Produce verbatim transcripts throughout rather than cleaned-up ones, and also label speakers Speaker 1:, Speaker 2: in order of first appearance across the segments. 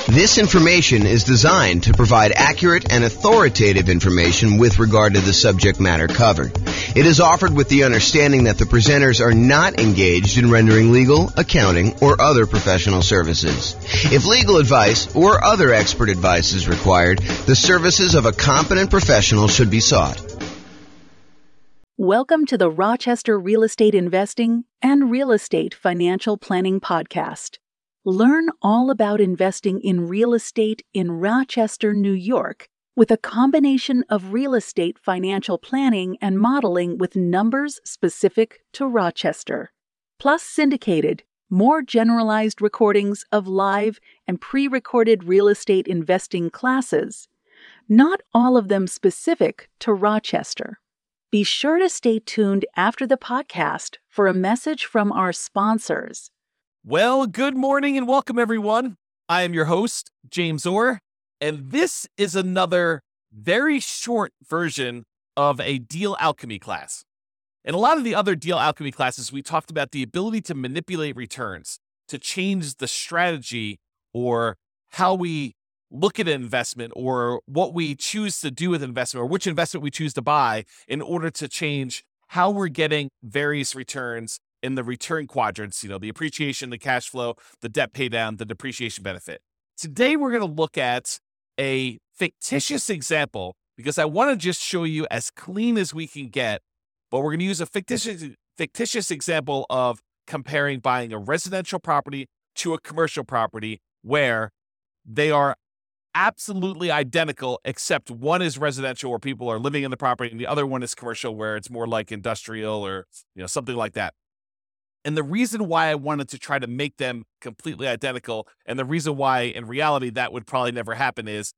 Speaker 1: This information is designed to provide accurate and authoritative information with regard to the subject matter covered. It is offered with the understanding that the presenters are not engaged in rendering legal, accounting, or other professional services. If legal advice or other expert advice is required, the services of a competent professional should be sought.
Speaker 2: Welcome to the Rochester Real Estate Investing and Real Estate Financial Planning Podcast. Learn all about investing in real estate in Rochester, New York, with a combination of real estate financial planning and modeling with numbers specific to Rochester, plus syndicated, more generalized recordings of live and pre-recorded real estate investing classes, not all of them specific to Rochester. Be sure to stay tuned after the podcast for a message from our sponsors.
Speaker 3: Well, good morning and welcome, everyone. I am your host, James Orr, and this is another very short version of a deal alchemy class. In a lot of the other deal alchemy classes, we talked about the ability to manipulate returns, to change the strategy or how we look at an investment or what we choose to do with investment or which investment we choose to buy in order to change how we're getting various returns in the return quadrants, you know, the appreciation, the cash flow, the debt pay down, the depreciation benefit. Today, we're going to look at a fictitious example because I want to just show you as clean as we can get, but we're going to use a fictitious, fictitious example of comparing buying a residential property to a commercial property where they are absolutely identical, except one is residential where people are living in the property and the other one is commercial where it's more like industrial or, you know, something like that. And the reason why I wanted to try to make them completely identical, and the reason why in reality that would probably never happen, is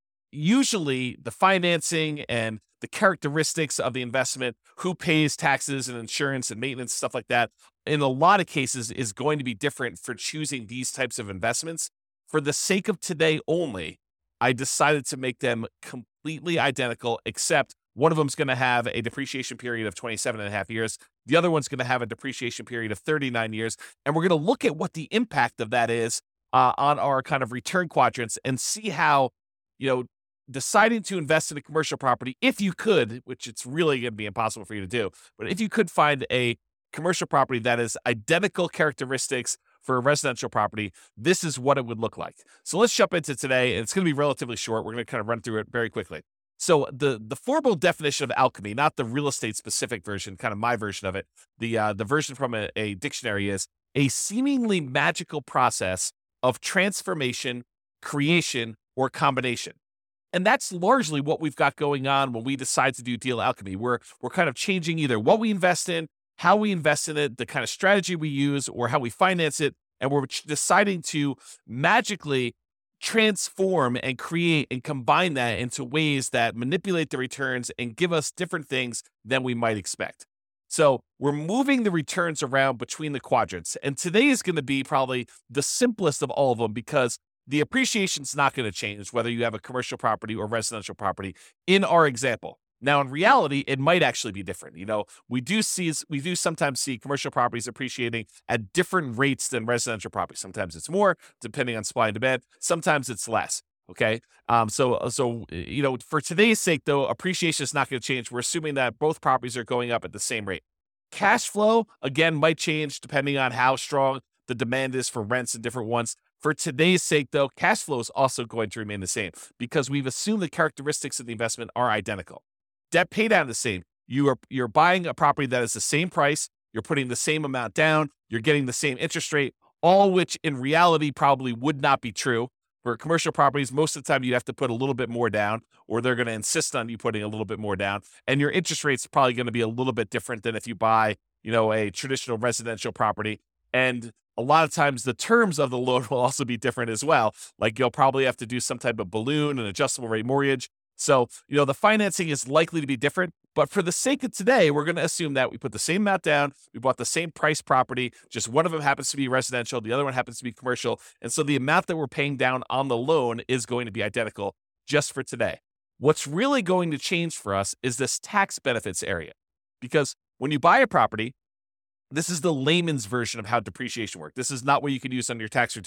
Speaker 3: usually the financing and the characteristics of the investment, who pays taxes and insurance and maintenance, stuff like that, in a lot of cases is going to be different for choosing these types of investments. For the sake of today only, I decided to make them completely identical, except one of them is going to have a depreciation period of twenty-seven and a half years. The other one's going to have a depreciation period of thirty-nine years. And we're going to look at what the impact of that is uh, on our kind of return quadrants and see how, you know, deciding to invest in a commercial property, if you could, which it's really going to be impossible for you to do, but if you could find a commercial property that is identical characteristics for a residential property, this is what it would look like. So let's jump into today. And it's going to be relatively short. We're going to kind of run through it very quickly. So the, the formal definition of alchemy, not the real estate specific version, kind of my version of it, the uh, the version from a, a dictionary is a seemingly magical process of transformation, creation, or combination. And that's largely what we've got going on when we decide to do deal alchemy. We're, we're kind of changing either what we invest in, how we invest in it, the kind of strategy we use, or how we finance it. And we're deciding to magically transform and create and combine that into ways that manipulate the returns and give us different things than we might expect. So we're moving the returns around between the quadrants. And today is going to be probably the simplest of all of them because the appreciation is not going to change whether you have a commercial property or residential property in our example. Now, in reality, it might actually be different. You know, we do see, we do sometimes see commercial properties appreciating at different rates than residential properties. Sometimes it's more, depending on supply and demand. Sometimes it's less. Okay. Um. So, so you know, for today's sake, though, appreciation is not going to change. We're assuming that both properties are going up at the same rate. Cash flow, again, might change depending on how strong the demand is for rents and different ones. For today's sake, though, cash flow is also going to remain the same because we've assumed the characteristics of the investment are identical. Debt pay down the same. You are you're buying a property that is the same price. You're putting the same amount down. You're getting the same interest rate, all which in reality probably would not be true. For commercial properties, most of the time you have to put a little bit more down, or they're going to insist on you putting a little bit more down. And your interest rate's probably going to be a little bit different than if you buy, you know, a traditional residential property. And a lot of times the terms of the loan will also be different as well. Like you'll probably have to do some type of balloon, an adjustable rate mortgage. So, you know, the financing is likely to be different, but for the sake of today, we're going to assume that we put the same amount down, we bought the same price property, just one of them happens to be residential, the other one happens to be commercial, and so the amount that we're paying down on the loan is going to be identical just for today. What's really going to change for us is this tax benefits area, because when you buy a property, this is the layman's version of how depreciation works. This is not what you can use on your tax return.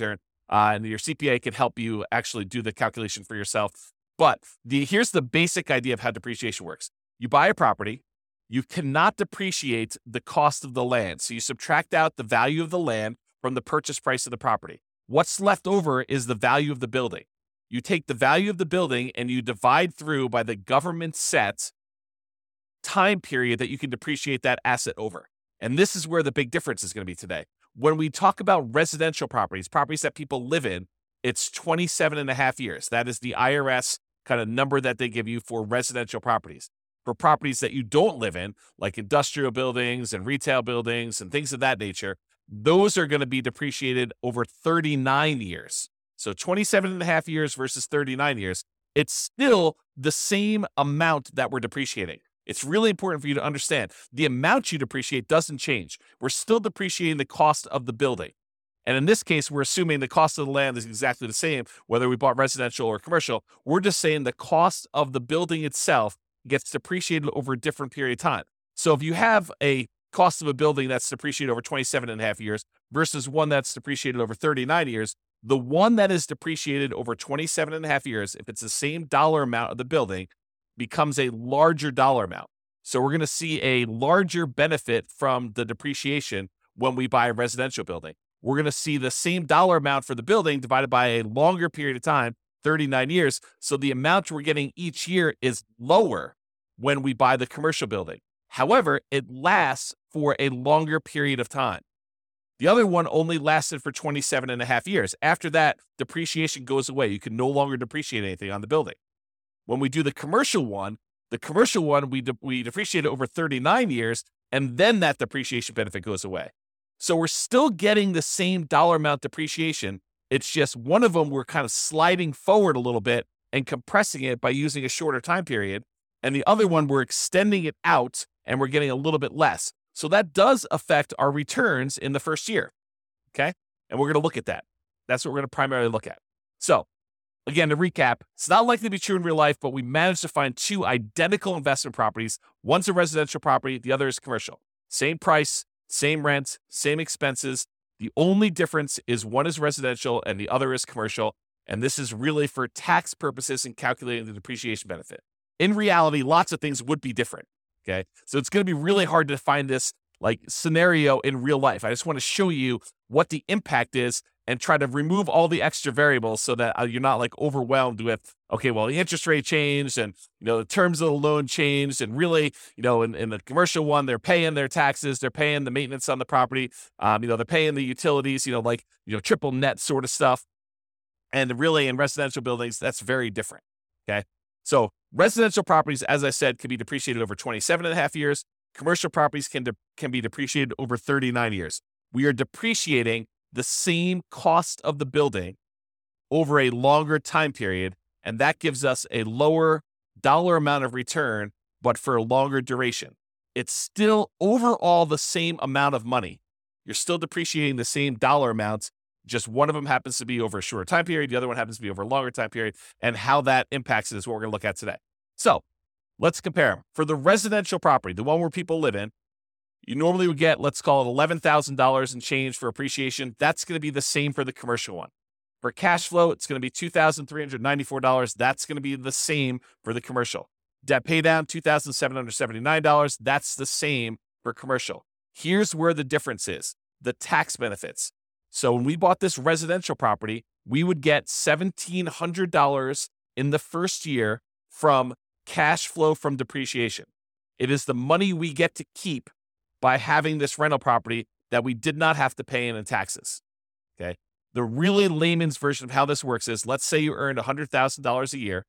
Speaker 3: uh, and your C P A can help you actually do the calculation for yourself. But the here's the basic idea of how depreciation works. You buy a property, you cannot depreciate the cost of the land. So you subtract out the value of the land from the purchase price of the property. What's left over is the value of the building. You take the value of the building and you divide through by the government set time period that you can depreciate that asset over. And this is where the big difference is going to be today. When we talk about residential properties, properties that people live in, it's twenty-seven and a half years. That is the I R S kind of number that they give you for residential properties. For properties that you don't live in, like industrial buildings and retail buildings and things of that nature, those are going to be depreciated over thirty-nine years. So twenty-seven and a half years versus thirty-nine years, it's still the same amount that we're depreciating. It's really important for you to understand the amount you depreciate doesn't change. We're still depreciating the cost of the building. And in this case, we're assuming the cost of the land is exactly the same, whether we bought residential or commercial. We're just saying the cost of the building itself gets depreciated over a different period of time. So if you have a cost of a building that's depreciated over twenty-seven and a half years versus one that's depreciated over thirty-nine years, the one that is depreciated over twenty-seven and a half years, if it's the same dollar amount of the building, becomes a larger dollar amount. So we're going to see a larger benefit from the depreciation when we buy a residential building. We're going to see the same dollar amount for the building divided by a longer period of time, thirty-nine years. So the amount we're getting each year is lower when we buy the commercial building. However, it lasts for a longer period of time. The other one only lasted for twenty-seven and a half years. After that, depreciation goes away. You can no longer depreciate anything on the building. When we do the commercial one, the commercial one, we, de- we depreciate it over thirty-nine years, and then that depreciation benefit goes away. So we're still getting the same dollar amount depreciation. It's just one of them we're kind of sliding forward a little bit and compressing it by using a shorter time period. And the other one, we're extending it out and we're getting a little bit less. So that does affect our returns in the first year, okay? And we're going to look at that. That's what we're going to primarily look at. So again, to recap, it's not likely to be true in real life, but we managed to find two identical investment properties. One's a residential property, the other is commercial. Same price, same rent, same expenses. The only difference is one is residential and the other is commercial. And this is really for tax purposes and calculating the depreciation benefit. In reality, lots of things would be different, okay? So it's going to be really hard to find this like scenario in real life. I just want to show you what the impact is and try to remove all the extra variables so that uh, you're not like overwhelmed with, okay, well, the interest rate changed and, you know, the terms of the loan changed. And really, you know, in, in the commercial one, they're paying their taxes, they're paying the maintenance on the property, um, you know, they're paying the utilities, you know, like, you know, triple net sort of stuff. And really in residential buildings, that's very different, okay? So residential properties, as I said, can be depreciated over twenty-seven and a half years. Commercial properties can, de- can be depreciated over thirty-nine years. We are depreciating the same cost of the building over a longer time period, and that gives us a lower dollar amount of return, but for a longer duration. It's still overall the same amount of money. You're still depreciating the same dollar amounts, just one of them happens to be over a shorter time period, the other one happens to be over a longer time period, and how that impacts it is what we're going to look at today. So let's compare them. For the residential property, the one where people live in, you normally would get, let's call it eleven thousand dollars in change for appreciation. That's going to be the same for the commercial one. For cash flow, it's going to be two thousand three hundred ninety-four dollars. That's going to be the same for the commercial. Debt pay down, two thousand seven hundred seventy-nine dollars. That's the same for commercial. Here's where the difference is, the tax benefits. So when we bought this residential property, we would get one thousand seven hundred dollars in the first year from cash flow from depreciation. It is the money we get to keep by having this rental property that we did not have to pay in in taxes, okay? The really layman's version of how this works is, let's say you earned one hundred thousand dollars a year.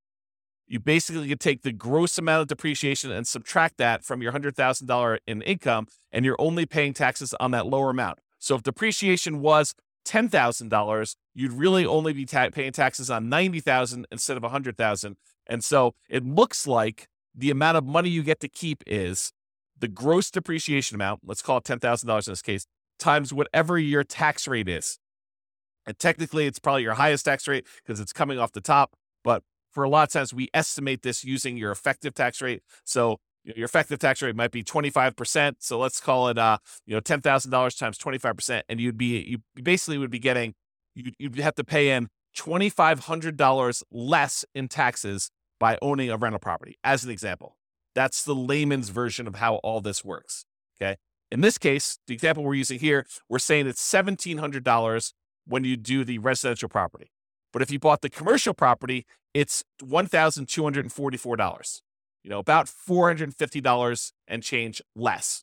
Speaker 3: You basically could take the gross amount of depreciation and subtract that from your one hundred thousand dollars in income, and you're only paying taxes on that lower amount. So if depreciation was ten thousand dollars, you'd really only be ta- paying taxes on ninety thousand dollars instead of one hundred thousand dollars. And so it looks like the amount of money you get to keep is the gross depreciation amount, let's call it ten thousand dollars in this case, times whatever your tax rate is. And technically, it's probably your highest tax rate because it's coming off the top. But for a lot of times, we estimate this using your effective tax rate. So your effective tax rate might be twenty-five percent. So let's call it, uh, you know, ten thousand dollars times twenty-five percent. And you'd be, you basically would be getting you, you'd have to pay in two thousand five hundred dollars less in taxes by owning a rental property, as an example. That's the layman's version of how all this works, okay? In this case, the example we're using here, we're saying it's one thousand seven hundred dollars when you do the residential property. But if you bought the commercial property, it's one thousand two hundred forty-four dollars, you know, about four hundred fifty dollars and change less,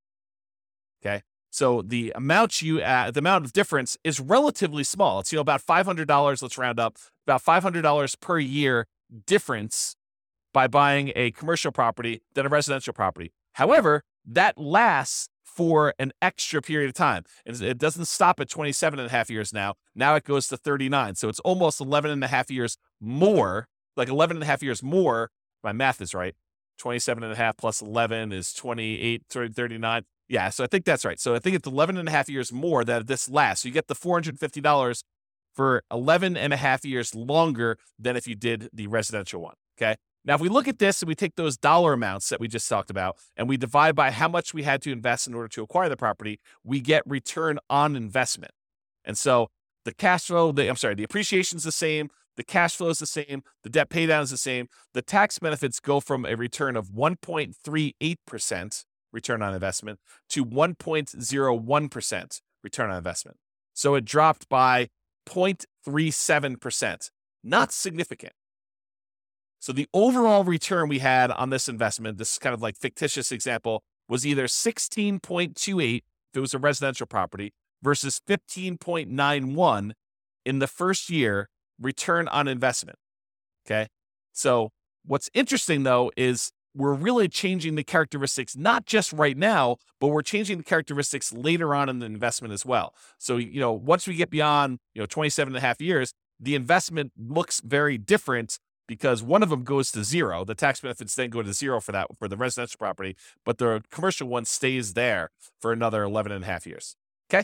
Speaker 3: okay? So the amount you uh, the amount of difference is relatively small. It's, you know, about five hundred dollars, let's round up, about five hundred dollars per year difference by buying a commercial property than a residential property. However, that lasts for an extra period of time. And it doesn't stop at twenty-seven and a half years now. Now it goes to thirty-nine. So it's almost eleven and a half years more, like eleven and a half years more. My math is right. twenty-seven and a half plus eleven is twenty-eight, thirty-nine. Yeah, so I think that's right. So I think it's eleven and a half years more that this lasts. So you get the four hundred fifty dollars for eleven and a half years longer than if you did the residential one, okay? Now, if we look at this and we take those dollar amounts that we just talked about and we divide by how much we had to invest in order to acquire the property, we get return on investment. And so the cash flow, the, I'm sorry, the appreciation is the same, the cash flow is the same, the debt pay down is the same. The tax benefits go from a return of one point three eight percent return on investment to one point zero one percent return on investment. So it dropped by zero point three seven percent. Not significant. So the overall return we had on this investment, this kind of like fictitious example, was either sixteen point two eight if it was a residential property versus fifteen point nine one in the first year return on investment. Okay. So what's interesting though is we're really changing the characteristics, not just right now, but we're changing the characteristics later on in the investment as well. So, you know, once we get beyond, you know, twenty-seven and a half years, the investment looks very different because one of them goes to zero. The tax benefits then go to zero for that, for the residential property, but the commercial one stays there for another eleven and a half years. Okay.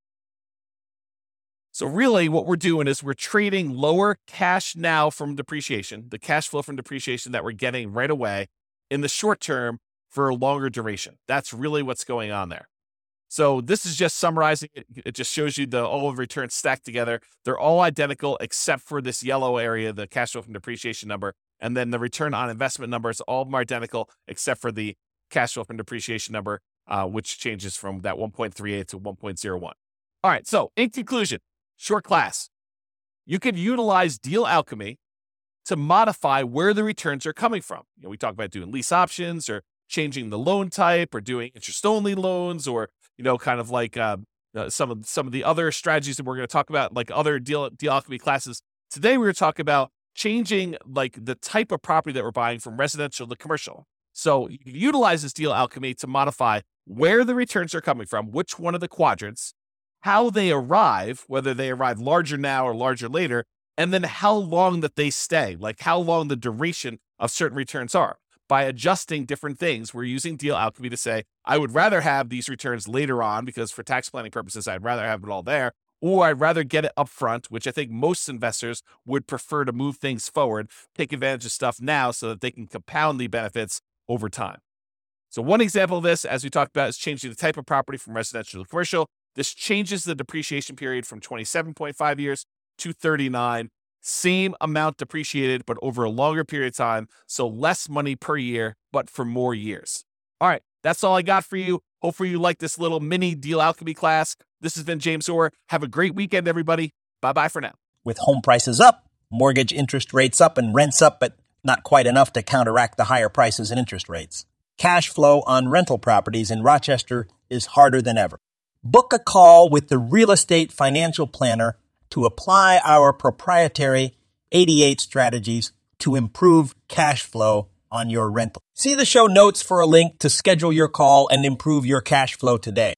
Speaker 3: So really what we're doing is we're trading lower cash now from depreciation, the cash flow from depreciation that we're getting right away in the short term for a longer duration. That's really what's going on there. So this is just summarizing it. It just shows you the all of returns stacked together. They're all identical except for this yellow area, the cash flow from depreciation number. And then the return on investment numbers, all of them are identical except for the cash flow from depreciation number, uh, which changes from that one point three eight to one point zero one. All right, so in conclusion, short class, you could utilize deal alchemy to modify where the returns are coming from. You know, we talk about doing lease options or changing the loan type or doing interest-only loans or, you know, kind of like uh, uh, some of some of the other strategies that we're going to talk about, like other deal, deal alchemy classes. Today, we're going to talk about changing like the type of property that we're buying from residential to commercial. So you can utilize this deal alchemy to modify where the returns are coming from, which one of the quadrants, how they arrive, whether they arrive larger now or larger later, and then how long that they stay, like how long the duration of certain returns are. By adjusting different things, we're using deal alchemy to say, I would rather have these returns later on because for tax planning purposes, I'd rather have it all there, or I'd rather get it up front, which I think most investors would prefer to move things forward, take advantage of stuff now so that they can compound the benefits over time. So one example of this, as we talked about, is changing the type of property from residential to commercial. This changes the depreciation period from twenty-seven point five years to thirty-nine. Same amount depreciated, but over a longer period of time. So less money per year, but for more years. All right, that's all I got for you. Hopefully you like this little mini deal alchemy class. This has been James Orr. Have a great weekend, everybody. Bye-bye for now.
Speaker 4: With home prices up, mortgage interest rates up, and rents up, but not quite enough to counteract the higher prices and interest rates. Cash flow on rental properties in Rochester is harder than ever. Book a call with the Real Estate Financial Planner to apply our proprietary eighty-eight strategies to improve cash flow on your rental. See the show notes for a link to schedule your call and improve your cash flow today.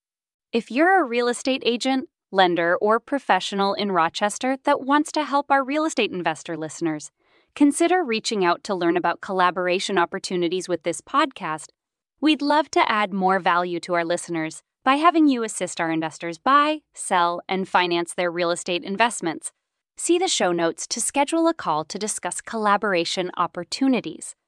Speaker 5: If you're a real estate agent, lender, or professional in Rochester that wants to help our real estate investor listeners, consider reaching out to learn about collaboration opportunities with this podcast. We'd love to add more value to our listeners by having you assist our investors buy, sell, and finance their real estate investments. See the show notes to schedule a call to discuss collaboration opportunities.